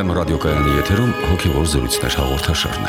Հայրենական ռադիոկայանի եթերում հոգևոր զրույցներ հաղորդաշարն է։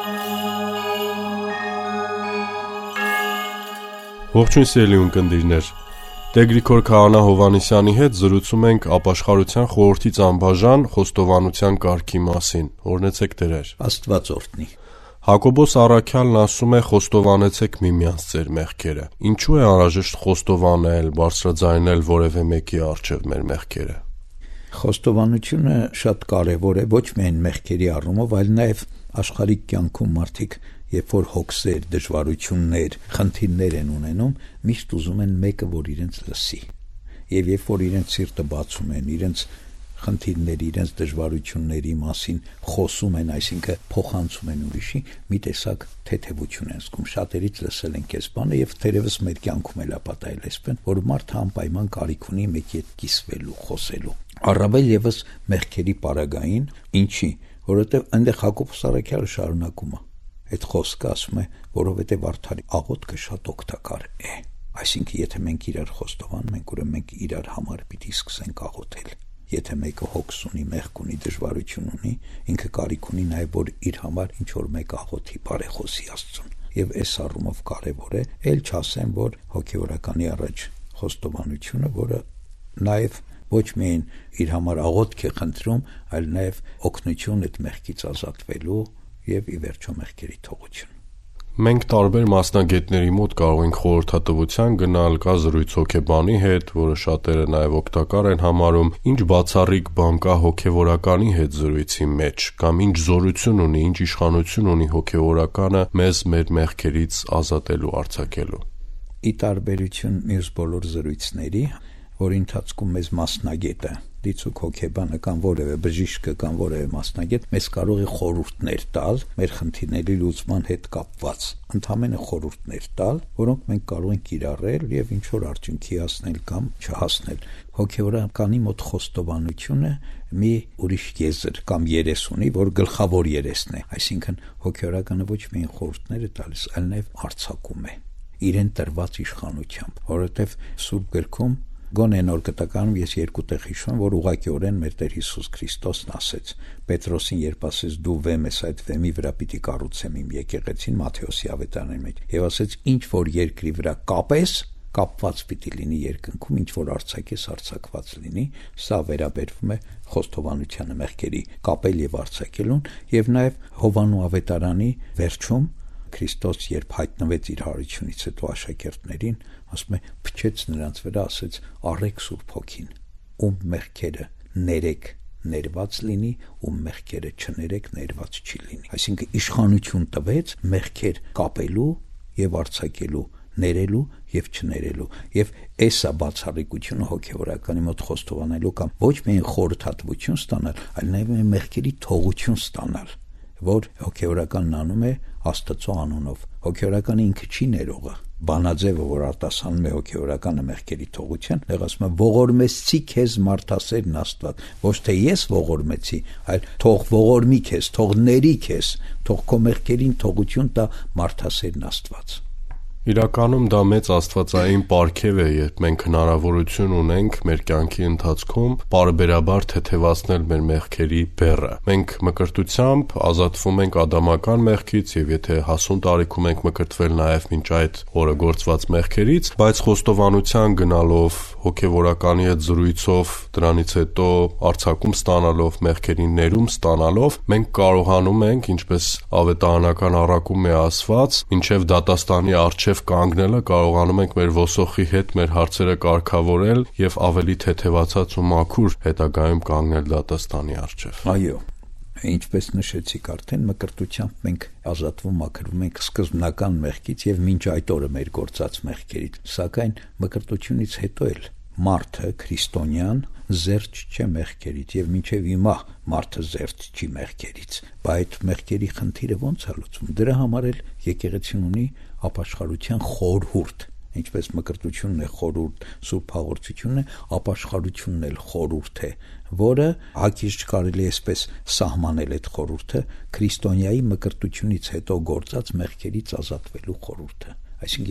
Ողջույն սիրելի ունկնդիրներ, Տեր-Գրիգոր Քահանա Հովհաննիսյանի հետ զրուցում ենք ապաշխարության խորհրդից անբաժան խոստովանության կարգի մասին։ Օրհնեցեք Տեր։ Աստված օրհնի։ Հակոբոս առաքյալն ասում է. խոստովանեցեք միմյանց ձեր մեղքերը։ Ինչու է անհրաժեշտ խոստովանել, բարձրաձայնել որևէ մեկի առջև մեր մեղքերը։ Խոստովանությունը շատ կարևոր է ոչ միայն մեղքերի առումով, այլ նաև աշխարհիկ կյանքում մարդիկ, երբ որ հոգսեր, դժվարություններ, խնդիրներ են ունենում, միշտ ուզում են մեկը, որ իրենց լսի։ Եվ երբ որ իրենց սիրտը բացում են, իրենց խնդիրների, իրենց դժվարությունների մասին խոսում են, այսինքն փոխանցում են ուրիշի, մի տեսակ թեթևություն են զգում։ Շատերից լսել ենք այս բանը եւ թերևս մեր կյանքում էլ ապատայել էսպես, որ մարդը անպայման կարիք ունի մեկի հետ կիսվելու, խոսելու։ Առավել եւս մեղքերի պարագային, ինչի, որովհետեւ այնտեղ Հակոբոս առաքյալը շարունակում է։ Այդ խոսքը ասում է, որովհետեւ արդարի աղոթքը շատ օգտակար է։ Այսինքն, եթե մենք իրար խոստովանում ենք, ուրեմն մենք իրար համար պիտի սկսենք աղոթել։ Եթե մեկը հոգս ունի, մեղք ունի, դժվարություն ունի, ինքը կարիք ունի նաև որ իր համար ինչ որ մեկ աղոթի, բարեխոսի Աստծուն։ Եվ այս առումով կարևոր է, ել չասեմ, որ հոգևորականի առաջ խոստովանությունը, որը նաև ոչ միայն իր համար աղոթք է խնդրում, այլ նաև օգնություն այդ մեղքից ազատվելու եւ ի վերջո մեղքերի թողություն։ Մենք տարբեր մասնագետների մոտ կարող ենք խորհրդատվության գնալ, կա զրույց հոգեբանի հետ, որը շատերը նաև օգտակար են համարում, ինչ բացառիկ բան կա հոգևորականի հետ զրույցի մեջ, կամ ինչ զորություն ունի, ինչ իշխանություն ունի հոգևորականը մեզ մեր մեղքերից ազատելու, արձակելու։ Ի տարբերություն մյուս բոլոր զրույցների, որի ընթացքում մեզ մասնագետը, դիցուք հոգեբանը կամ որևէ բժիշկը կամ որևէ մասնագետ մեզ կարող է խորհուրդներ տալ մեր խնդիրների լուծման հետ կապված, ընդհանրապես խորհուրդներ տալ, որոնք մենք կարող ենք կիրառել եւ ինչ որ արդյունքի հասնել կամ չհասնել։ Հոգեորականի մոտ խոստովանությունը մի ուրիշ եզր կամ երես ունի, որ գլխավոր երեսն է, այսինքն հոգեորականը ոչ միայն խորհուրդներ է տալիս, այլ նաեւ արձակում է իրեն տրված իշխանությամբ, որովհետեւ Սուրբ Գրքում Գոնե նոր կտականում ես երկու տեղ հիշում, որ ուղղակիորեն մեր Տեր Հիսուս Քրիստոսն ասեց Պետրոսին, երբ ասեց դու վեմ ես, այդ վեմի վրա պիտի կառուցեմ իմ եկեղեցին, Մատթեոսի ավետարանի մեջ, եւ ասեց ինչ որ երկրի վրա կապես, կապված պիտի լինի երկնքում, ինչ որ արձակես, արձակված լինի։ Սա վերաբերվում է խոստովանությանը, մեղքերի կապել եւ արձակելուն, եւ նաեւ Հովանու ավետարանի վերջում Քրիստոս երբ հայտնվեց իր հարությունից հետո աշակերտներին, ասում է փչեց նրանց վրա, ասեց առեք Սուրբ Հոգին, ում մեղքերը ներեք ներված լինի, ում մեղքերը չներեք ներված չի լինի։ Այսինքն իշխանություն տվեց մեղքեր կապելու եւ արձակելու, ներելու եւ չներելու։ Եվ էսա բացառիկությունը հոգեորականի մոտ խոստովանելու կամ ոչ միայն խորհրդատվություն ստանալ, այլ նաեւ մեղքերի թողություն ստանալ, որ հոգեորականն անում է Աստծո անունով։ Հոգեորականը ինքը չի ներողը։ Բանաձևը, որ արտասանում է հոգեորականը մեղքերի թողության, դեռ ասում է ողորմեցի քեզ մարդասերն Աստված, ոչ թե ես ողորմեցի, այլ թող ողորմի քեզ, թող ների քեզ, թող քո մեղքերին թողություն տա մարդասերն Աստված։ Իրականում դա մեծ աստվածային պարգև է, երբ մենք հնարավորություն ունենք մեր կյանքի ընթացքում պարբերաբար թեթևացնել մեր մեղքերի բեռը։ Մենք մկրտությամբ ազատվում ենք ադամական մեղքից եւ եթե հասուն տարիքում ենք մկրտվել նաեւ մինչ այդ օրը գործված մեղքերից, բայց խոստովանության գնալով, հոգեվորականի հետ զրույցով, դրանից հետո արձակում ստանալով, մեղքերին ներում ստանալով, մենք կարողանում ենք, ինչպես ավետարանական առակում է ասված, մինչեւ դատաստանի առջև կանգնելը կարողանում ենք մեր ոսոխի հետ մեր հարցերը կարգավորել եւ ավելի թեթևացած ու մաքուր հետագայում կանգնել դատաստանի առջև։ Այո, ինչպես նշեցիք արդեն, մկրտությամբ մենք ազատվում, մաքրվում ենք սկզբնական մեղքից եւ մինչ այդ օրը մեր գործած մեղքերից, սակայն մկրտությունից հետո էլ մարդը քրիստոնյան զերծ չէ մեղքերից եւ մինչեւ հիմա մարդը զերծ չի մեղքերից։ Բայց այդ մեղքերի խնդիրը ո՞նց է լուծվում։ Դրա համար էլ եկեղեցին ունի ապաշխարության խորհուրդ, ինչպես մկրտությունն է խորհուրդ, Սուրբ Հաղորդությունն է, ապաշխարությունն էլ խորհուրդ է, որը հակիրճ կարելի է այսպես սահմանել այդ խորհուրդը քրիստոնյայի մկրտությունից հետո գործած մեղքերից ազատվելու խորհուրդը։ Այսինքն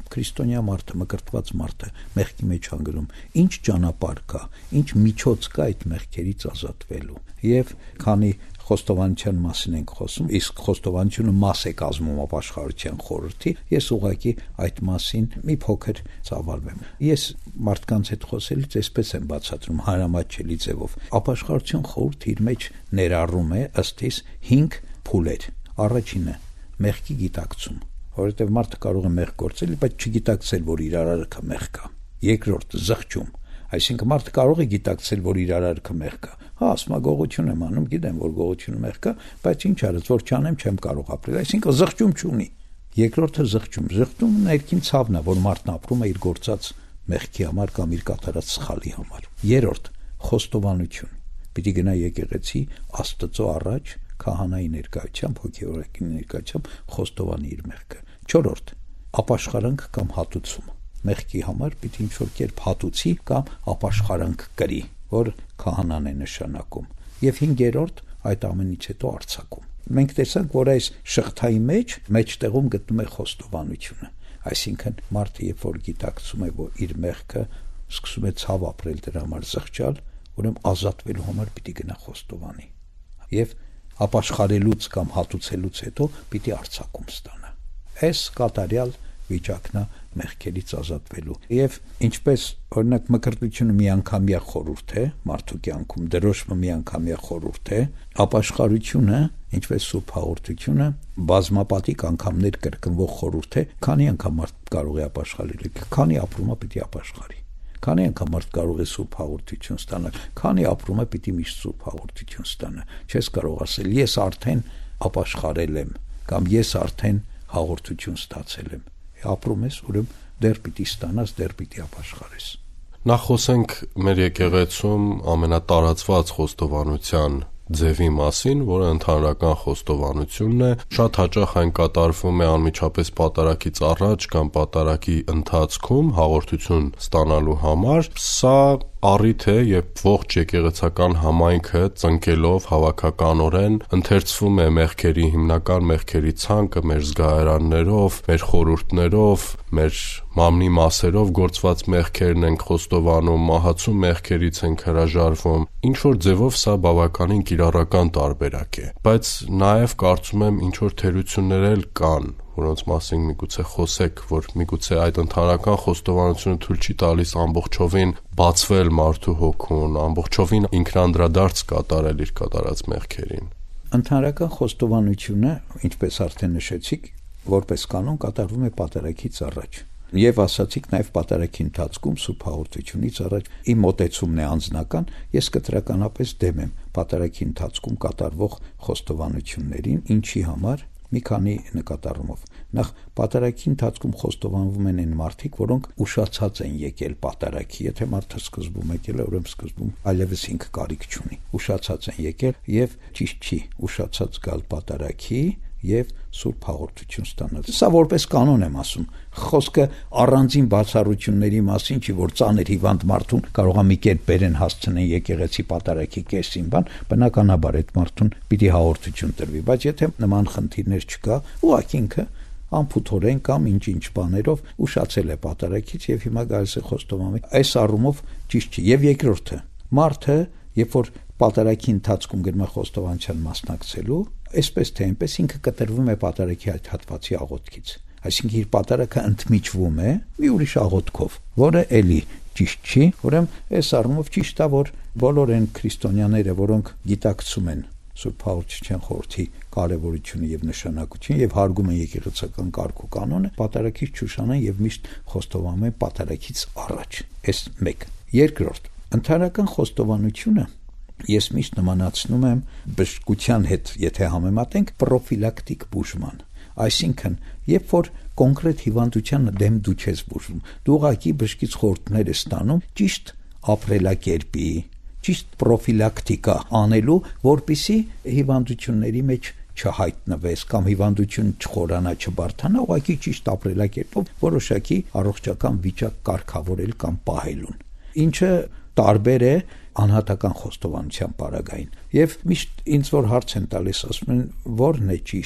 քրիստոնյա մարդը, մկրտված մարդը մեղքի մեջ անգրում, ինչ ճանապարհ կա, ինչ միջոց կա այդ մեղքերից ազատվելու։ Եվ քանի խոստովանության մասին ենք խոսում, իսկ խոստովանությունը մաս է կազմում ապաշխարության խորհրդի, ես ուղղակի այդ մասին մի փոքր ծավալվեմ։ Ես մարդկանց հետ խոսելուց այսպես եմ բացատրում հարամատչելի ձևով։ Ապաշխարության խորհուրդը իր մեջ ներառում է ըստ իս 5 փուլեր։ Առաջինը՝ մեղքի գիտակցում, որովհետև մարդը կարող է մեղք գործել, բայց չգիտակցել, որ իր արարքը մեղք է։ Երկրորդ՝ զղջում, այսինքն մարդը կարող է գիտակցել, որ իր արարքը մեղք է։ Ասում է գողություն եմ անում, գիտեմ, որ գողությունը մեղք է, բայց ինչ արած, որ չանեմ, չեմ կարող ապրել, այսինքն զղջում չունի։ Երկրորդը զղջում, զղջումը ներքին ցավն է, որ մարդն ապրում է իր գործած մեղքի համար կամ իր կատարած սխալի համար։ Երրորդ՝ խոստովանություն։ Պիտի գնա եկեղեցի Աստծո առաջ քահանայի ներկայությամբ, հոգևորի ներկայությամբ խոստովանի իր մեղքը։ Չորրորդ՝ ապաշխարանք կամ հատուցում։ Մեղքի համար պիտի ինչ-որ կերպ հատուցի կամ ապաշխարանք կրի, որ քահանան է նշանակում։ Եվ 5-րդ՝ այդ ամենից հետո արձակում։ Մենք տեսանք, որ այս շղթայի մեջտեղում գտնում է խոստովանությունը, այսինքն մարդը երբ որ գիտակցում է, որ իր մեղքը սկսում է ցավ ապրել դրա համար զղջալ, ուրեմն ազատվելու համար պիտի գնա խոստովանի։ Եվ ապաշխարելուց կամ հատուցելուց հետո պիտի արձակում ստանա։ Այս կատարյալ վիճակն է մեղքերից ազատվելու։ Եվ ինչպես օրինակ մկրտությունը միանգամյա խորհուրդ է մարդու կյանքում, դրոշմը միանգամյա խորհուրդ է, ապաշխարությունը, ինչպես Սուրբ Հաղորդությունը, բազմապատիկ անգամներ կրկնվող խորհուրդ է, քանի անգամ մարդ կարող է ապաշխարել, քանի ապրում է պիտի ապաշխարի։ Քանի անգամ մարդ կարող է Սուրբ Հաղորդություն ստանալ, քանի ապրում է պիտի միշտ Սուրբ Հաղորդություն ստանա։ Չես կարող ասել ես արդեն ապաշխարել եմ կամ ես արդեն հաղորդություն ստացել եմ։ Ապրում ես, ուրեմն դեռ պիտի ստանաս, դեռ պիտի ապաշխարես։ Նախ խոսենք մեր եկեղեցում ամենատարածված խոստովանության ձևի մասին, որը ընդհանրական խոստովանությունն է, շատ հաճախ այն կատարվում է անմիջապես պատարագից առաջ կամ պատարագի ընթացքում հաղորդություն ստանալու համար։ Սա առիթ է, երբ ողջ եկեղեցական համայնքը ծնկելով հավաքականորեն ընթերցվում է մեղքերի, հիմնական մեղքերի ցանկը մեր զգայարաններով, մեր խորհուրդներով, մեր մամնի մասերով գործված մեղքերն ենք խոստովանում, մահացու մեղքերից ենք հրաժարվում։ Ինչ որ ձևով սա բավականին կիրառական տարբերակ է, բայց նաև կարծում եմ ինչ որ թերություններ էլ կան, որոնց մասին միգուցե խոսեք, որ միգուցե այդ ընդհանրական խոստովանությունը թույլ չի տալիս ամբողջովին բացվել մարդու հոգուն, ամբողջովին ինքնանդրադարձ կատարել իր կատարած մեղքերին։ Ընդհանրական խոստովանությունը, ինչպես արդեն նշեցիք, որպես կանոն կատարվում է պատարագից առաջ։ Եվ ասացիք նաև պատարագի ընթացքում Սուրբ Հաղորդությունից առաջ իմ մոտեցումն է անձնական, ես կտրականապես դեմ եմ պատարագի ընթացքում կատարվող խոստովանություններին, ինչի համար մի քանի նկատառումով։ Նախ պատարագի ընթացքում խոստովանվում են այն մարդիկ, որոնք ուշացած են եկել պատարագի, եթե մարդը սկզբում եկել է, ուրեմն սկզբում այլևս ինքը կարիք չունի։ Ուշացած են եկել եւ ճիշտ չի ուշացած գալ պատարագի եւ Սուրբ Հաղորդություն ստանալ։ Սա որպես կանոն եմ ասում։ Խոսքը առանձին բացառությունների մասին չի, որ ծանր հիվանդ մարդուն կարող է մի կերպ բերեն հասցնեն եկեղեցի պատարագի կեսին, բնականաբար այդ մարդուն պիտի հաղորդություն տրվի, բայց եթե նման խնդիրներ չկա, ուղղակի ինքը անփութորեն կամ ինչ-ինչ բաներով ուշացել է պատարագից եւ հիմա գալիս է խոստովանում։ Այս առումով ճիշտ չի։ Եվ երկրորդը, մարդը, երբ որ պատարագի ընթացքում գնում է խոստովանության մասնակցելու, այսպես թե այնպես ինքը կտրվում է պատարագի այդ հատվածի աղոթքից։ Այսինքն իր պատարագը ընդմիջվում է մի ուրիշ աղոթքով, որը էլի ճիշտ չի, ուրեմն այս առումով ճիշտ է, որ բոլոր այն քրիստոնյաները, որոնք գիտակցում են Սուրբ Հաղորդության խորհրդի կարևորությունը եւ նշանակությունը եւ հարգում են եկեղեցական կարգ ու կանոնը, պատարագից չուշանան եւ միշտ խոստովանում են պատարագից առաջ։ Այս մեկ։ Երկրորդ, ընդհանրական խոստովանությունը ես միշտ նմանացնում եմ բժշկության հետ, եթե համեմատենք, պրոֆիլակտիկ բուժման։ Այսինքն, երբ որ կոնկրետ հիվանդության դեմ դու չես բուժվում, դու ուղղակի բժշկից խորհուրդներ ես ստանում ճիշտ ապրելակերպի, ճիշտ պրոֆիլակտիկա անելու, որպեսզի հիվանդությունների մեջ չհայտնվես կամ հիվանդություն չխորանա, չբարթանա, ուղղակի ճիշտ ապրելակերպով որոշակի առողջական վիճակ կարգավորել կամ պահելուն։ Ինչը տարբեր է անհատական խոստովանության պարագային։ Եվ միշտ ինձ որ հարց են տալիս, ասում են, որն է ճիշտ,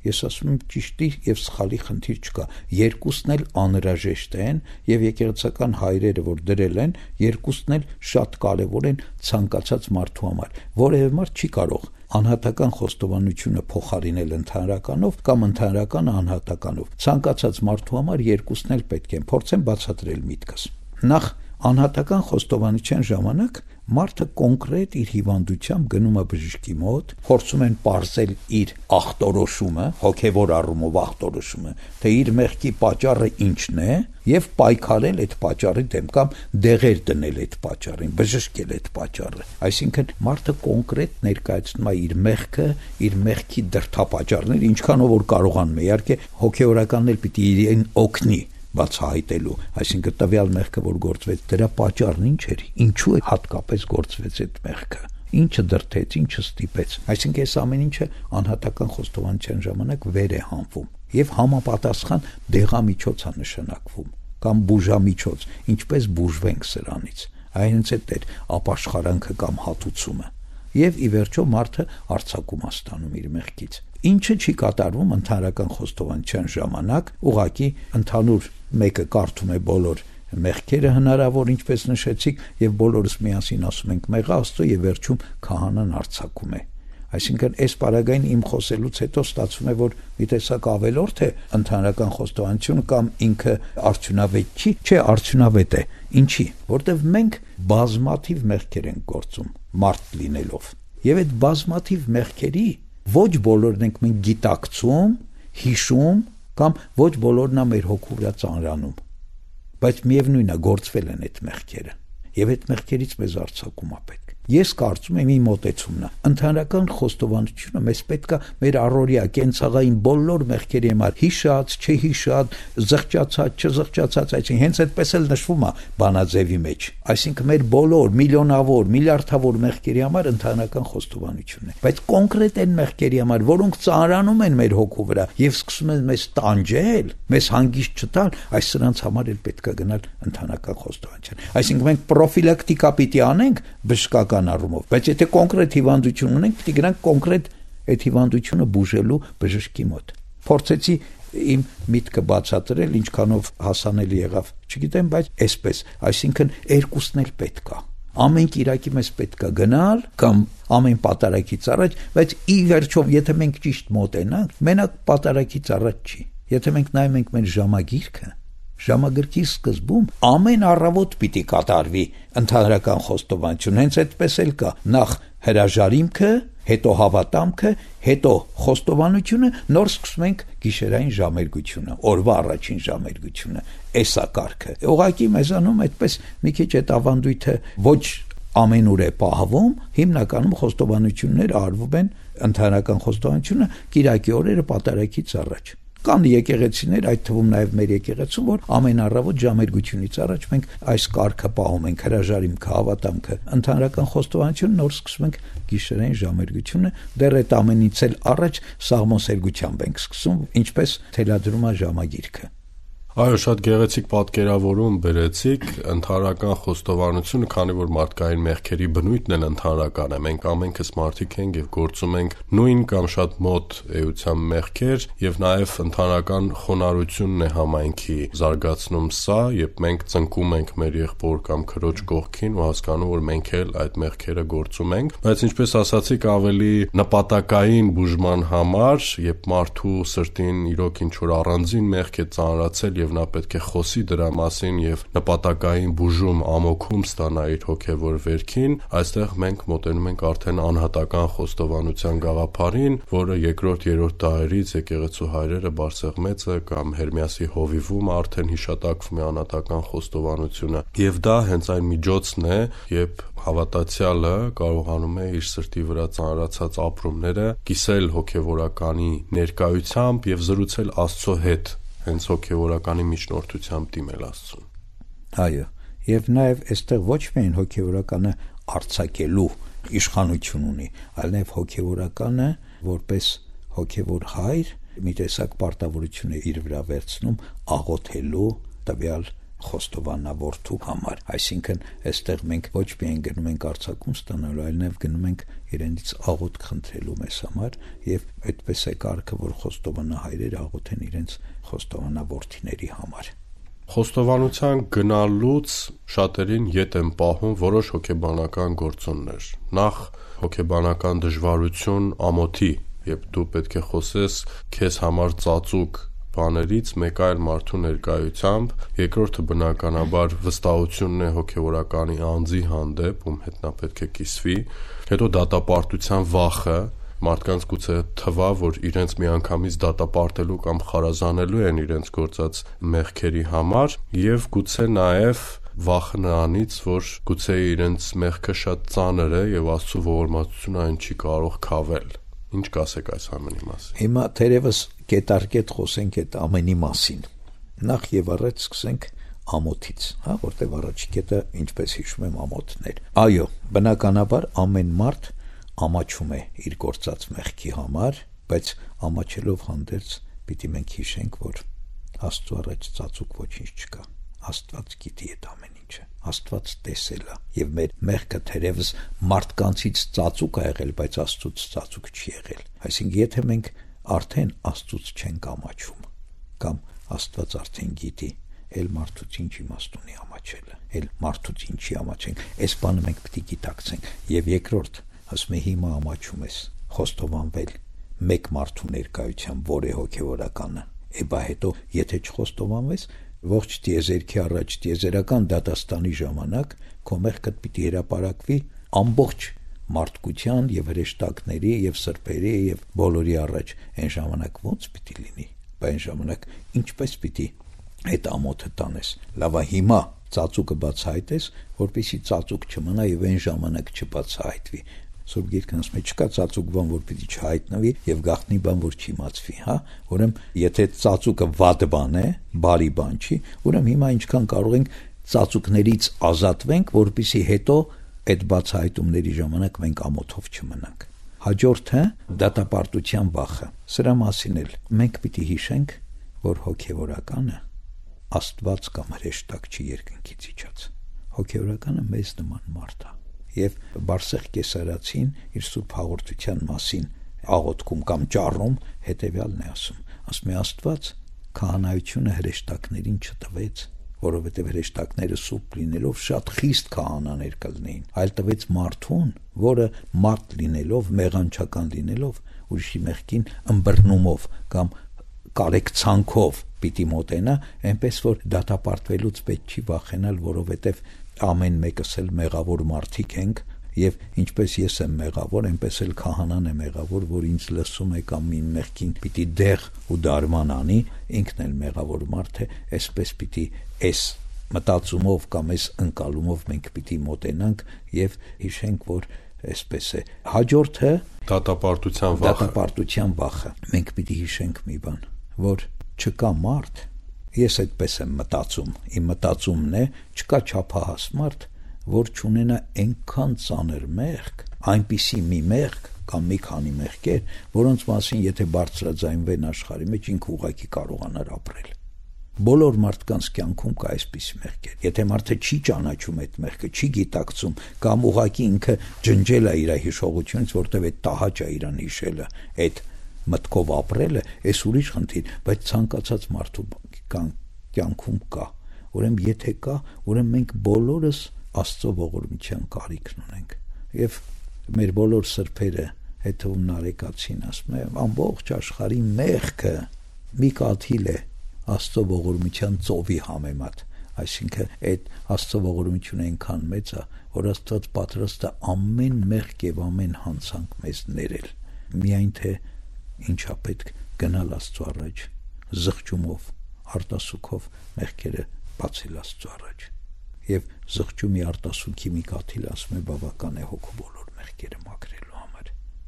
Ես ասում եմ ճիշտի եւ սխալի խնդիր չկա։ Երկուսն էլ անհրաժեշտ են եւ եկեղեցական հայրերը, որ դրել են, երկուսն էլ շատ կարեւոր են ցանկացած մարդու համար։ Որևէ մարդ չի կարող անհատական խոստովանությունը փոխարինել ընդհանրականով կամ ընդհանրականը անհատականով։ Ցանկացած մարդու համար երկուսն էլ պետք են։ Փորձեմ բացատրել միտքս։ Նախ անհատական խոստովանության ժամանակ մարդը կոնկրետ իր հիվանդությամբ գնում է բժշկի մոտ, փորձում են պարզել իր ախտորոշումը, հոգևոր առումով ախտորոշումը, թե իր մեղքի պատճառը ինչն է, եւ պայքարել այդ պատճառի դեմ կամ դեղեր դնել այդ պատճառին, բժշկել այդ պատճառը։ Այսինքն մարդը կոնկրետ ներկայացնում է իր մեղքը, իր մեղքի դրդապատճառները, ինչքանով որ կարողանում է։ Իհարկե հոգեորականն էլ պիտի իրեն օգնի բացահայտելու, այսինքն տվյալ մեղքը, որ գործվեց, դրա պատճառն ինչ էր, ինչու է հատկապես գործվեց այդ մեղքը, ինչը դրդեց, ինչը ստիպեց։ Այսինքն այս ամեն ինչը անհատական խոստովանության ժամանակ վեր է հանվում եւ համապատասխան դեղամիջոց է նշանակվում կամ բուժամիջոց, ինչպես բուժվենք սրանից։ Այնց է դեր ապաշխարանքը կամ հատուցումը։ Եվ ի վերջո մարդը արձակում է ստանում իր մեղքից։ Ինչը չի կատարվում ընդհանրական խոստովանության ժամանակ, ուղղակի ընդհանուր մեկը կարդում է բոլոր մեղքերը հնարավոր, ինչպես նշեցիք, եւ բոլորս միասին ասում ենք մեղա Աստծո եւ վերջում քահանան արձակում է։ Այսինքն այս պարագային իմ խոսելուց հետո ստացվում է, որ մի տեսակ ավելորդ է ընդհանրական խոստովանությունը կամ ինքը արդյունավետ չի, չէ, արդյունավետ է։ Ինչի՞, որտեվ մենք բազմաթիվ մեղքեր ենք գործում մարդ լինելով։ Եվ այդ բազմաթիվ մեղքերի ոչ բոլորն ենք մենք գիտակցում, հիշում կամ ոչ բոլորն է մեր հոգու վրա ծանրանում։ Բայց միևնույնն է, գործվել են այդ մեղքերը։ Եվ այդ մեղքերից մեզ արձակում է պետք։ Ես կարծում եմ իմ մոտեցումն է։ Ընդհանրական խոստովանությունը մեզ պետք է մեր առօրյա կենցաղային բոլոր մեղքերի համար հիշած, չհիշած, զղջացած, չզղջացած, այսինքն հենց այդպես էլ նշվում է բանաձևի մեջ։ Այսինքն մեր բոլոր միլիոնավոր, միլիարդավոր մեղքերի համար ընդհանրական խոստովանություն է։ Բայց կոնկրետ այն մեղքերի համար, որոնք ծանրանում են մեր հոգու վրա եւ սկսում են մեզ տանջել, մեզ հանգիստ չտալ, այս սրանց համար էլ պետք է գնալ ընդհանրական խոստովանության։ Այսինքն մենք պրոֆիլակտիկա պիտի անենք բժշկական առումով, բայց եթե կոնկրետ հիվանդություն ունենք, պիտի գնանք կոնկրետ այդ հիվանդությունը բուժելու բժշկի մոտ։ Փորձեցի իմ միտքը բացատրել, ինչքանով հասանելի եղավ, չգիտեմ, բայց այսպես, այսինքն երկուսն էլ պետք է։ Ամեն կիրակի մեզ պետք է գնալ կամ ամեն պատարագից առաջ, բայց ի վերջո, եթե մենք ճիշտ մոտենանք, մենակ պատարագից առաջ չի։ Եթե մենք նայում ենք մեր ժամագիրքը, ժամագրքի սկզբում ամեն առավոտ պիտի կատարվի ընդհանրական խոստովանություն, հենց այդպես էլ կա, նախ հրաժարիմքը, հետո հավատամքը, հետո խոստովանությունը, նոր սկսում ենք գիշերային ժամերգությունը, օրվա առաջին ժամերգությունը, էսա կարգը։ Ուղղակի մեզանում այդպես մի քիչ այդ ավանդույթը ոչ ամենուր է պահվում, հիմնականում խոստովանությունները արվում են ընդհանրական խոստովանությունը կիրակի օրերը պատարագից առաջ։ Կան եկեղեցիներ, այդ թվում նաև մեր եկեղեցում, որ ամեն առավոտ ժամերգությունից առաջ մենք այս կարգը պահում ենք, հրաժարիմքը, հավատամքը, ընդհանրական խոստովանությունը, նոր սկսում ենք գիշերային ժամերգությունը, դեռ այդ ամենից էլ առաջ սաղմոսերգությամբ ենք սկսում, ինչպես թելադրում է ժամագիրքը։ Այո, շատ գեղեցիկ պատկերավորում բերեցիք ընդհանրական խոստովանությունը, քանի որ մարդկային մեղքերի բնույթն էլ ընդհանրական է։ Մենք ամենքս մարդիկ ենք եւ գործում ենք նույն կամ շատ մոտ էության մեղքեր եւ նաեւ ընդհանրական խոնարհությունն է համայնքի զարգացնում սա, երբ մենք ծնկում ենք մեր եղբոր կամ քրոջ կողքին ու հասկանում, որ մենք էլ այդ մեղքերը գործում ենք, բայց ինչպես ասացիք, ավելի նպատակային բուժման համար, երբ մարդու սրտին իրոք ինչ որ առանձին մեղք է ծանրացել եւ նա պետք է խոսի դրա մասին եւ նպատակային բուժում ամոքում ստանա իր հոգեվոր վերքին, այստեղ մենք մոտենում ենք արդեն անհատական խոստովանության գաղափարին, որը երկրորդ-երրորդ դարերից եկեղեցու հայրերը Բարսեղմեծը կամ Հերմիասի հովիվում արդեն հիշատակվում է անհատական խոստովանությունը եւ դա հենց այն միջոցն է, երբ հավատացյալը կարողանում է իր սրտի վրա ծանրացած ապրումները կիսել հոգեվորականի ներկայությամբ եւ զրուցել Աստծո հետ, հենց հոգեվորականի միջնորդությամբ դիմել Աստծուն։ Այո, եւ նաեւ այստեղ ոչ միայն հոգեվորականը արձակելու իշխանություն ունի, այլ նաեւ հոգեվորականը որպես հոգեվոր հայր մի տեսակ պարտավորություն է իր վրա վերցնում աղոթելու տվյալ խոստովանավորթու համար, այսինքն այստեղ մենք ոչ միայն գնում ենք արձակում ստանալու, այլ նաև գնում ենք իրենից աղոթք խնդրելու մեզ համար, եւ այդպես է կարգը, որ խոստովանահայրերը աղոթեն իրենց խոստովանավորթիների համար։ Խոստովանության գնալուց շատերին ետ են պահում որոշ հոգեբանական գործոններ։ Նախ հոգեբանական դժվարություն ամոթի, երբ դու պետք է խոսես քեզ համար ծածուկ բաներից մեկ այլ մարդու ներկայությամբ, երկրորդը բնականաբար վստահությունն է հոգեորականի անձի հանդեպ, ում հետ նա պետք է կիսվի, հետո դատապարտության վախը, մարդկանց գուցե թվա, որ իրենց միանգամից դատապարտելու կամ խարազանելու են իրենց գործած մեղքերի համար, եւ գուցե նաեւ վախը նրանից, որ գուցե իրենց մեղքը շատ ծանր է եւ Աստծո ողորմածությունը այն չի կարող քավել։ Ինչ կասեք այս ամենի մասին։ Հիմա թերևս կետարկետ խոսենք այդ ամենի մասին։ Նախ եւ առաջ սկսենք ամոթից, որտեղ առաջի կետը, ինչպես հիշում եմ, ամոթն էր։ Այո, բնականաբար ամեն մարդ ամաչում է իր գործած մեղքի համար, բայց ամաչելով հանդերձ պիտի մենք հիշենք, որ Աստծո առաջ ծածուկ ոչինչ չկա։ Աստված գիտի այդ ամեն ինչը, Աստված տեսել է, եւ մեր մեղքը թերևս մարդկանցից ծածուկ է եղել, բայց Աստծուց ծածուկ չի եղել։ Այսինքն, եթե մենք արդեն Աստծուց չենք ամաչում, կամ Աստված արդեն գիտի, էլ մարդուց ինչ իմաստ ունի ամաչելը, էլ մարդուց ինչի ամաչենք, այս բանը մենք պիտի գիտակցենք։ Եվ երկրորդ, ասում է հիմա ամաչում ես խոստովանվել մեկ մարդու ներկայությամբ, որ է հոգեորականը, բա հետո եթե չխոստովանվես, ողջ տիեզերքի առաջ տիեզերական դատաստանի ժամանակ քո մեղքդ պիտի հրապարակվի ամբողջ մարդկության եւ հրեշտակների եւ սրբերի եւ բոլորի առաջ։ Այն ժամանակ ո՞նց պիտի լինի։ Բայց այն ժամանակ ինչպես պիտի այդ ամոթը տանես։ Լավ է, հիմա ծածուկը բացահայտես, որպեսզի ծածուկ չմնա եւ այն ժամանակ չբացահայտվի։ Սուրբ Գիրքն ասում է, չկա ծածուկ բան, որ պիտի չհայտնվի, եւ գաղտնի բան, որ չիմացվի, Ուրեմն, եթե ծածուկը վատ բան է, բարի բան չի, ուրեմն հիմա ինչքան կարող ենք ծածուկներից ազատվենք, որպեսզի հետո այդ բացահայտումների ժամանակ մենք ամոթով չմնանք։ Հաջորդը դատապարտության վախը։ Սրա մասին էլ մենք պիտի հիշենք, որ հոգեորականը Աստված կամ հրեշտակ չի երկնքից իջած։ Հոգեորականը մեզ նման մարդ է։ Եվ Բարսեղ Կեսարացին իր սուրբ հաղորդության մասին աղոթքում կամ ճառում հետևյալն է ասում։ Ասում է, Աստված քահանայությունը հրեշտակներին չտվեց, որովհետև հրեշտակները սուրբ լինելով շատ խիստ քահանաներ կլինեին, այլ տվեց մարդուն, որը մարդ լինելով, մեղանչական լինելով, ուրիշի մեղքին ըմբռնումով կամ կարեկցանքով պիտի մոտենա, այնպես որ դատապարտվելուց պետք չի վախենալ, որովհետև ամեն մեկս էլ մեղավոր մարդիկ ենք, եւ ինչպես ես եմ մեղավոր, այնպես էլ քահանան է մեղավոր, որ ինձ լսում է կամ իմ մեղքին պիտի դեղ ու դարման անի, ինքն էլ մեղավոր մարդ է, այսպես պիտի այս մտածումով կամ այս ընկալումով մենք պիտի մոտենանք եւ հիշենք, որ այսպես է։ Հաջորդը դատապարտության վախը։ Մենք պիտի հիշենք մի բան, որ չկա մարդ, ես այդպես եմ մտածում, իմ մտածումն է, չկա չափահաս մարդ, որ չունենա այնքան ծանր մեղք, այնպիսի մի մեղք կամ մի քանի մեղքեր, որոնց մասին եթե բարձրաձայնվեն աշխարհի մեջ, ինքը ուղղակի կարողանար ապրել։ Բոլոր մարդկանց կյանքում կա այսպիսի մեղքեր։ Եթե մարդը չի ճանաչում այդ մեղքը, չի գիտակցում, կամ ուղղակի ինքը ջնջել է իր հիշողությունից, որտեղ այդ տհաճ է իրան հիշելը, այդ մտքով ապրելը, այս ուրիշ խնդիր, բայց ցանկացած մարդու կյանքում կա։ Ուրեմն եթե կա, ուրեմն մենք բոլորս Աստծո ողորմության կարիքն ունենք։ Եվ մեր բոլոր սրբերը, հետևում Նարեկացին ասում է, ամբողջ աշխարհի մեղքը մի կաթիլ է Աստծո ողորմության ծովի համեմատ։ Այսինքն այդ Աստծո ողորմությունը այնքան մեծ է, որ Աստված պատրաստ է ամեն մեղք եւ ամեն հանցանք մեզ ներել։ Միայն թե ինչա պետք գնալ Աստծո առաջ զղջումով, արտասուքով մեղքերը բացել Աստծո առաջ։ Եվ զղջումի արտասուքի մի կաթիլ ասում է բավական է հոգու բոլոր մեղքերը մաքրելու համար։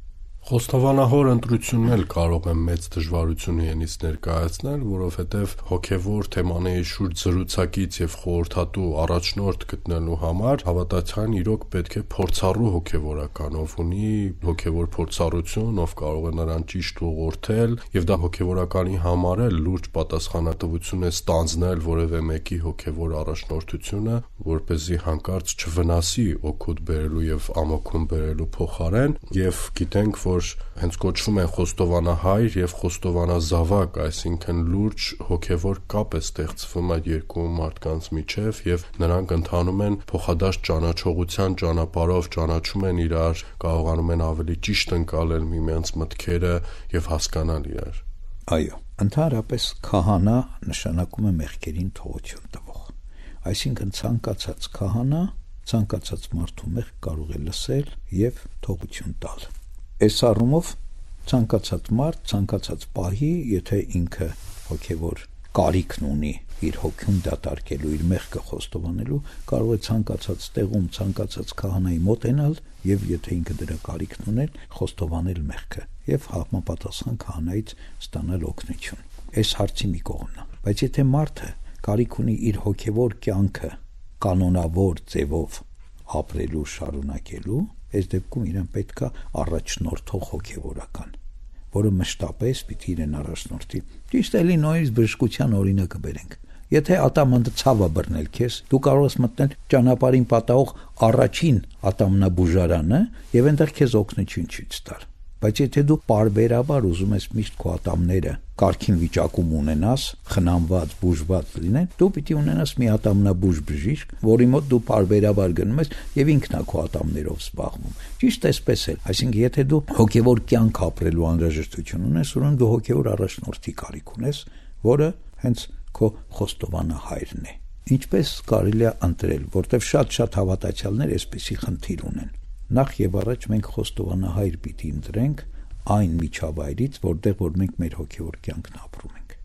Խոստովանահոր ընտրությունն էլ կարող է մեծ դժվարություն իրենից ներկայացնել, որովհետև հոգևոր թեմաների շուրջ զրուցակից եւ խորհրդատու առաջնորդ գտնելու համար հավատացյալն իրոք պետք է փորձառու հոգևորական, ով ունի հոգևոր փորձառություն, ով կարող է նրան ճիշտ ուղղորդել, եւ դա հոգևորականի համար էլ լուրջ պատասխանատվություն է ստանձնել որևէ մեկի հոգևոր առաջնորդությունը, որպեսզի հանկարծ չվնասի օգուտ բերելու եւ ամոքում բերելու փոխարեն, եւ գիտենք, որ հենց կոչվում են խոստովանահայր եւ խոստովանազավակ, այսինքն լուրջ հոգեվոր կապ է ստեղծվում այդ երկու մարդկանց միջև եւ նրանք ընթանում են փոխադարձ ճանաչողության ճանապարհով, ճանաչում են իրար, կարողանում են ավելի ճիշտ ընկալել միմյանց մտքերը եւ հասկանալ իրար։ Այո, ընդհանրապես քահանա նշանակում է մեղքերին թողություն տվող, այսինքն ցանկացած քահանա ցանկացած մարդու մեղք կարող է լսել եւ թողություն տալ։ Այս առումով ցանկացած մարդ, ցանկացած պահի, եթե ինքը հոգևոր կարիքն ունի իր հոգուն դատարկելու, իր մեղքը խոստովանելու, կարող է ցանկացած տեղում, ցանկացած քահանայի մոտենալ եւ եթե ինքը դրա կարիքն ուներ, խոստովանել մեղքը եւ համապատասխան քահանայից ստանալ օգնություն։ Այս հարցի մի կողմն է, բայց եթե մարդը կարիք ունի իր հոգևոր կյանքը կանոնավոր ձևով ապրելու, շարունակելու, այս դեպքում իրեն պետք է առաջնորդող հոգևորական, որը մշտապես պիտի իրեն առաջնորդի։ Ճիշտ էլի նույնիսկ բժշկության օրինակը բերենք։ Եթե ատամը ցավը բռնել քեզ, դու կարող ես մտնել ճանապարհին պատահող առաջին ատամնաբուժարանը եւ այնտեղ քեզ օգնություն ցույց տալ։ Բայց եթե դու պարբերաբար ուզում ես միշտ քո ատամները կարգին վիճակում ունենաս, խնամված, բուժված լինեն, դու պիտի ունենաս մի ատամնաբուժ բժիշկ, որի մոտ դու պարբերաբար գնում ես եւ ինքն է քո ատամներով զբաղվում։ Ճիշտ էսպես է, այսինքն եթե դու հոգեվոր կյանք ապրելու անհրաժեշտություն ունես, ուրեմն դու հոգեվոր առաջնորդի կարիք ունես, որը հենց քո խոստովանահայրն է։ Ինչպես կարելի է ընտրել, որտեղ շատ հավատացյալներ այսպիսի խնդիր ունեն։ Նախ եւ առաջ մենք խոստովանահայր պիտի ընտրենք այն միջավայրից, որտեղ որ մենք մեր հոգևոր կյանքն ապրում ենք։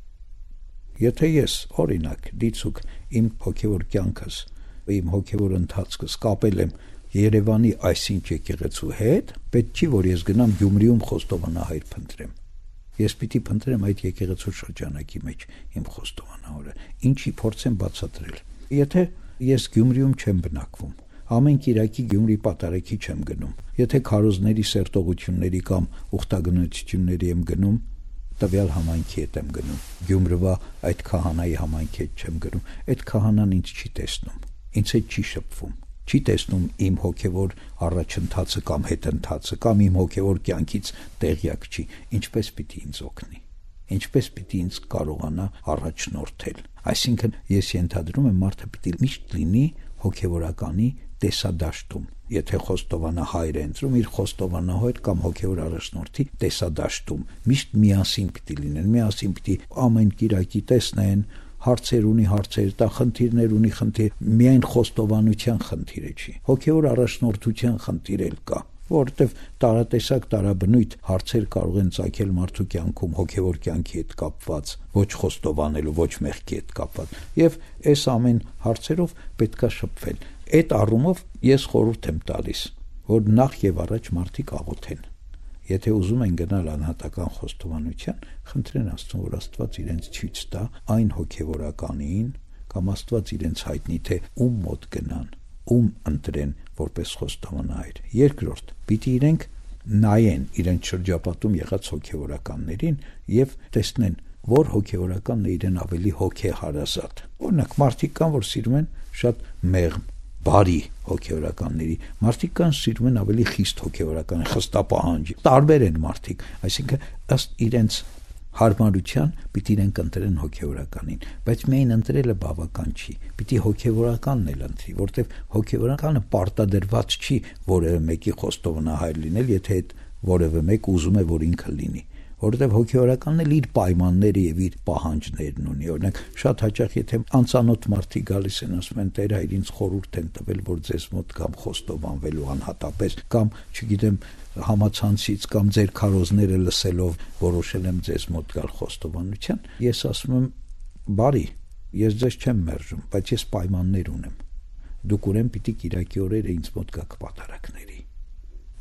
Եթե ես, օրինակ, դիցուկ իմ հոգևոր կյանքս, իմ հոգևոր ընթացքս կապել եմ Երևանի այսինչ եկեղեցու հետ, պետք չի որ ես գնամ Գյումրիում խոստովանահայր փնտրեմ։ Ես պիտի փնտրեմ այդ եկեղեցու շրջանակի մեջ իմ խոստովանահորը, ինչի փորձեմ բացատրել։ Եթե ես Գյումրիում չեմ բնակվում, ամեն Կիրակի Գյումրի պատարագի չեմ գնում։ Եթե քարոզների սերտողությունների կամ ուխտագնացությունների եմ գնում, տվյալ համայնքի հետ եմ գնում։ Գյումրվա այդ քահանայի համայնքի հետ չեմ գնում։ Այդ քահանան ինձ չի տեսնում, ինձ հետ չի շփվում, չի տեսնում իմ հոգևոր առաջընթացը կամ հետընթացը կամ իմ հոգևոր կյանքից տեղյակ չի։ Ինչպես պիտի ինձ օգնի։ Ինչպես պիտի ինձ կարողանա առաջնորդել։ Այսինքն ես ենթադրում եմ մարդը պիտի միշտ լինի հոգևորականի տեսադաշտում, եթե խոստովանահայր է ընտրում իր խոստովանահայր կամ հոգևոր առաջնորդի տեսադաշտում, միշտ միասին պիտի լինեն, միասին պիտի ամեն Կիրակի տեսնեն, հարցեր ունի հարցեր, տա խնդիրներ ունի խնդիր, միայն խոստովանության խնդիրը չի, հոգևոր առաջնորդության խնդիր էլ կա, որովհետև տարատեսակ տարաբնույթ հարցեր կարող են ծագել մարդու կյանքում հոգևոր կյանքի հետ կապված, ոչ խոստովանելու, ոչ մեղքի հետ կապված, եւ այս ամեն հարցերով պետքա շփվել։ Այդ առումով ես խորհուրդ եմ տալիս, որ նախ եւ առաջ մարդիկ աղոթեն։ Եթե ուզում են գնալ անհատական խոստովանության, խնդրեն Աստծուն, որ Աստված իրենց ցույց տա այն հոգևորականին, կամ Աստված իրենց հայտնի թե ում մոտ գնան, ում ընտրեն որպես խոստովանահայր։ Երկրորդ, պիտի իրենք նայեն իրենց շրջապատում եղած հոգևորականներին եւ տեսնեն, որ հոգևորականն է իրեն ավելի հոգեհարազատ։ Օրինակ, մարդիկ կան, որ սիրում են շատ մեղմ, բարի հոգևորականների, մարդիկ կան սիրում են ավելի խիստ հոգևորական, խստապահանջ, տարբեր են մարդիկ, այսինքն ըստ իրենց հարմարության պիտի իրենք ընտրեն հոգևորականին, բայց միայն ընտրելը բավական չի, պիտի հոգևորականն էլ ընտրի, որտեղ հոգևորականը պարտադրված չի որևէ մեկի խոստովանահայր լինել, եթե այդ որևէ մեկ ուզում է որ ինքը լինի, որովհետև հոգևորականն էլ իր պայմանները եւ իր պահանջներն ունի։ Օրինակ, շատ հաճախ եթե անծանոթ մարդիկ գալիս են ասում են Տեր հայր ինձ խորհուրդ են տվել որ ձեզ մոտ կամ խոստովանվելու անհատապես կամ չգիտեմ համացանցից կամ ձեր քարոզները լսելով որոշել եմ ձեզ մոտ գալ խոստովանության, ես ասում եմ բարի, ես ձեզ չեմ մերժում, բայց ես պայմաններ ունեմ։ Դուք ուրեմն պիտի Կիրակի օրերը ինձ մոտ գաք պատարագների։ Մեր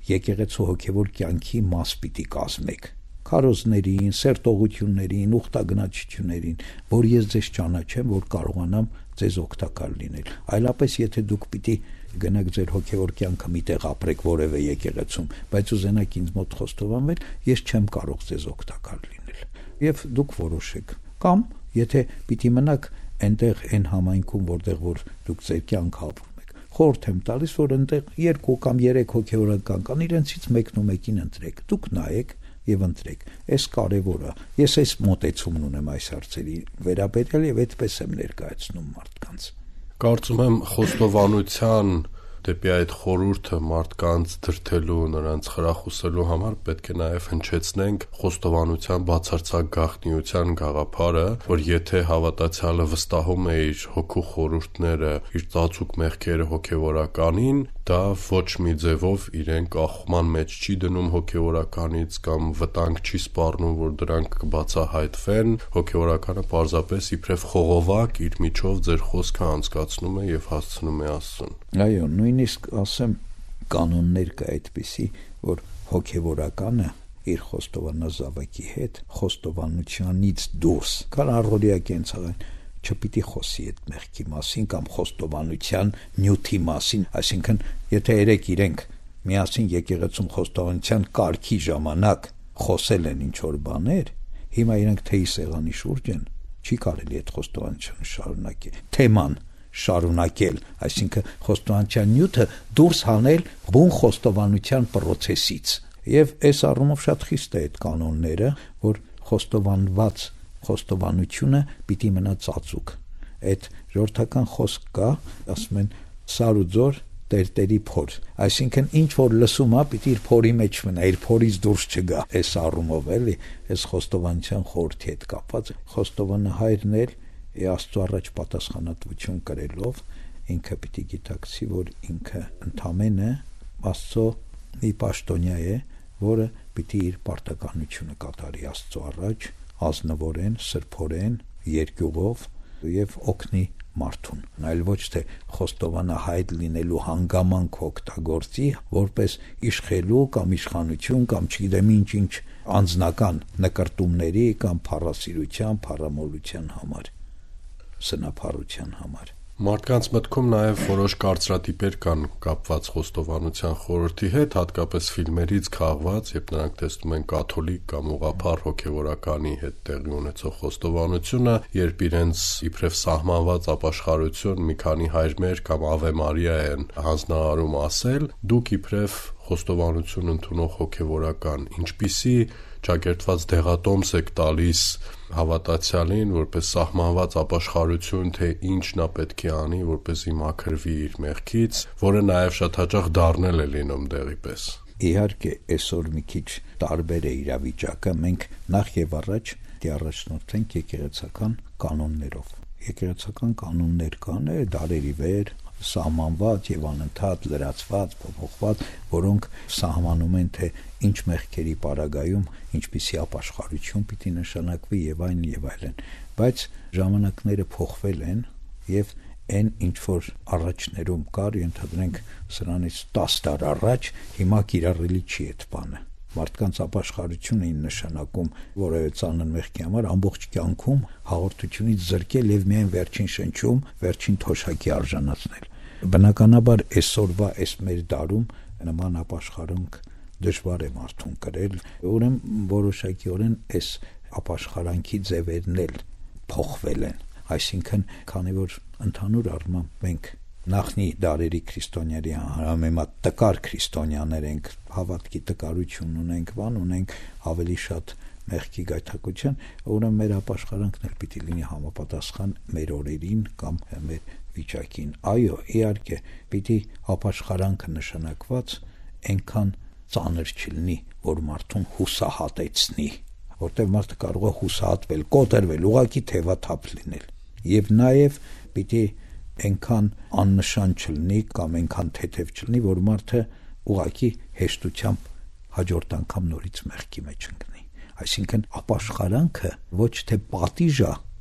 եկեղեցու հոգևոր կյանքի մաս պիտի կազմեք։ Քարոզներին, սերտողություններին, ուխտագնացություններին, որ ես ձեզ ճանաչեմ, որ կարողանամ ձեզ օգտակար լինել։ Այլապես եթե դուք պիտի գնաք ձեր հոգևոր կյանքը միտեղ ապրեք որևէ եկեղեցում, բայց ուզենաք ինձ մոտ խոստովանվել, ես չեմ կարող ձեզ օգտակար լինել։ Եվ դուք որոշեք։ Կամ եթե պիտի մնաք այնտեղ այն համայնքում, որտեղ որ դուք ձեր կյանքը ապրում եք, խորհուրդ եմ տալիս, որ այնտեղ 2 կամ 3 հոգևորական կան, իրենցից մեկն ու մեկին ընտրեք։ Դուք նայեք եւ ընտրեք։ Այս կարևոր է։ Ես այս մոտեցումն ունեմ այս հարցերի վերաբերյալ եւ այդպես եմ ներկայացնում մարդկանց։ Կարծում եմ խոստովանության դեպի այդ խորհուրդը մարդկանց դրդելու, նրանց խրախուսելու համար պետք է նաև հնչեցնենք խոստովանության բացարձակ գաղտնիության գաղափարը, որ եթե հավատացյալը վստահում է իր հոգու խորհուրդները, իր ծածուկ մեղքերը հոգևորականին, դա ոչ մի ձևով իրեն կախման մեջ չի դնում հոգևորականից կամ վտանգ չի սպառնում, որ դրանք կբացահայտվեն, հոգևորականը պարզապես իբրև խողովակ իր միջով ձեր խոսքը անցկացնում է եւ հասցնում է Աստծուն։ Այո, նույնիսկ ասեմ կանոններ կա այդպիսի, որ հոգևորականը իր խոստովանազավակի հետ խոստովանությունից դուրս կան առօրյա կենցաղային չպիտի խոսի այդ մեղքի մասին կամ խոստովանության նյութի մասին, այսինքն եթե երեք իրենք միասին եկեղեցում խոստովանության կարգի ժամանակ խոսել են ինչ որ բաներ, հիմա իրենք թեյի սեղանի շուրջ են, չի կարելի այդ խոստովանությունը շարունակել, թեման շարունակել, այսինքն խոստովանության նյութը դուրս հանել բուն խոստովանության process-ից։ Եվ այս առումով շատ խիստ է այդ կանոնները, որ խոստովանված խոստովանությունը պիտի մնա ծածուկ։ Այդ ժողովրդական խոսք կա, ասում են սարուձոր տերտերի փոր, այսինքն ինչ որ լսում է, պիտի իր փորի մեջ մնա, իր փորից դուրս չգա։ Այս առումով էլի, այս խոստովանության խորհրդի հետ կապված խոստովանահայրն էլ Աստծո առաջ պատասխանատվություն կրելով ինքը պիտի գիտակցի, որ ինքը ընդամենը Աստծո մի պաշտոնյա է, որը պիտի իր պարտականությունը կատարի Աստծո առաջ ազնվորեն, սրբորեն, երկյուղով եւ օգնի մարդուն, այլ ոչ թե խոստովանահայր լինելու հանգամանք օգտագործի, որպես իշխելու կամ իշխանություն կամ չգիտեմ ինչ անձնական նկարտումների կամ փառասիրության, փառամոլության համար, սնափառության համար։ Մարդկանց մտքում նաև որոշ կարծրատիպեր կան կապված խոստովանության խորհրդի հետ, հատկապես ֆիլմերից քաղված, երբ նրանք տեսնում են կաթոլիկ կամ ուղղափառ հոգևորականի հետ տեղի ունեցող խոստովանությունը, երբ իրենց իբրև սահմանված ապաշխարություն մի քանի հայրմեր կամ Ave Maria են հանձնարարում ասել, դուք իբրև խոստովանություն ընդունող հոգևորական, ինչպիսի ճակերտված դեղատոմս եք տալիս հավատացյալին, որպես սահմանված ապաշխարություն, թե ինչն է պետք է անի, որպեսզի մաքրվի իր մեղքից, որը նաև շատ հաճախ դառնել է լինում դեղի պես։ Իհարկե, այսօր մի քիչ տարբեր է իրավիճակը, մենք նախ եւ առաջ դիառաջնորդենք եկեղեցական կանոններով։ Եկեղեցական կանոններ կան դարերի վեր, սահմանված եւ անընդհատ լրացված, փոփոխված, որոնք սահմանում են, թե ինչ մեղքերի պարագայում ինչպիսի ապաշխարություն պիտի նշանակվի եւ այլն, բայց ժամանակները փոխվել են եւ այն ինչ որ առաջներում կար, ենթադրենք սրանից 10 տարի առաջ, հիմա կիրառելի չի այդ բանը։ Մարդկանց ապաշխարություն էին նշանակում որևէ ծանր մեղքի համար ամբողջ կյանքում հաղորդությունից զրկել եւ միայն վերջին շնչում, վերջին թոշակի արժանացնել։ Բնականաբար այսօրվա այս մեր դարում նման ապաշխարանք դժվար է մարդուն կրել, ուրեմն որոշակիորեն այս ապաշխարանքի ձևերն էլ փոխվել են, այսինքն քանի որ ընդհանուր առմամբ մենք նախնի դարերի քրիստոնյաների համեմատ տկար քրիստոնյաներ ենք, հավատքի տկարություն ունենք, բան ունենք ավելի շատ մեղքի գայթակղության, ուրեմն մեր ապաշխարանքն էլ պիտի լինի համապատասխան մեր օրերին կամ մեր վիճակին։ Այո, իհարկե, պիտի ապաշխարանքը նշանակված այնքան ծանր չլինի, որ մարդուն հուսահատեցնի, որտեղ մարդը կարող է հուսահատվել, կոտրվել, ուղղակի թևաթափ լինել։ Եվ նաև պիտի այնքան աննշան չլինի կամ այնքան թեթև չլինի, որ մարդը ուղղակի հեշտությամբ հաջորդ անգամ նորից մեղքի մեջ ընկնի։ Այսինքն ապաշխարանքը ոչ թե պատիժ է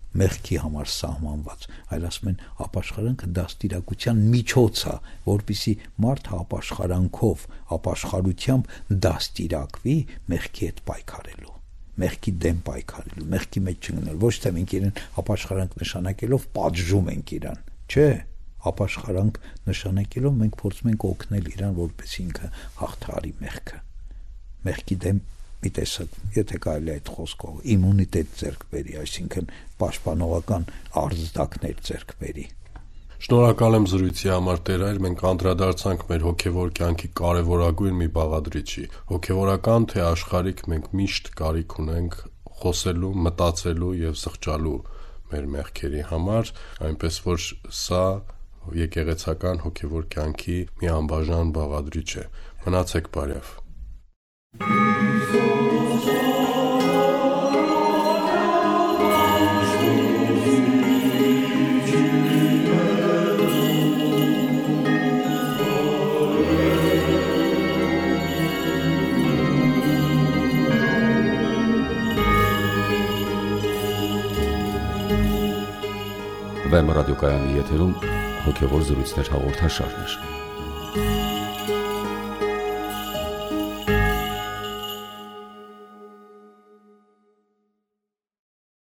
մեղքի համար սահմանված, այլ ասում են ապաշխարանքը դաստիարակության միջոց է, որպեսզի մարդը ապաշխարանքով, ապաշխարությամբ դաստիարակվի մեղքի հետ պայքարելու, մեղքի դեմ պայքարելու, մեղքի մեջ չընկնել, ոչ թե մենք իրեն ապաշխարանք նշանակելով պատժում ենք իրան, չէ, ապաշխարանք նշանակելով մենք փորձում ենք օգնել իրան, որպեսզի ինքը հաղթահարի մեղքը, մեղքի դեմ մի տեսակ, եթե կարելի է այդ խոսքով, իմունիտետ ձեռք բերի, այսինքն պաշտպանողական արժեքներ ձեռք բերի։ Շնորհակալ եմ զրույցի համար, Տեր Հայր, մենք անդրադարձանք մեր հոգևոր կյանքի կարևորագույն մի բաղադրիչի, հոգևորական թե աշխարհիկ, մենք միշտ կարիք ունենք խոսելու, մտածելու եւ զղջալու մեր մեղքերի համար, այնպես որ սա եկեղեցական հոգևոր կյանքի մի անբաժան բաղադրիչ է։ Մնացեք բարյավ։ Վեմ ռադիոկայանի եթերում հոգևոր զրույցներ հաղորդաշարներ։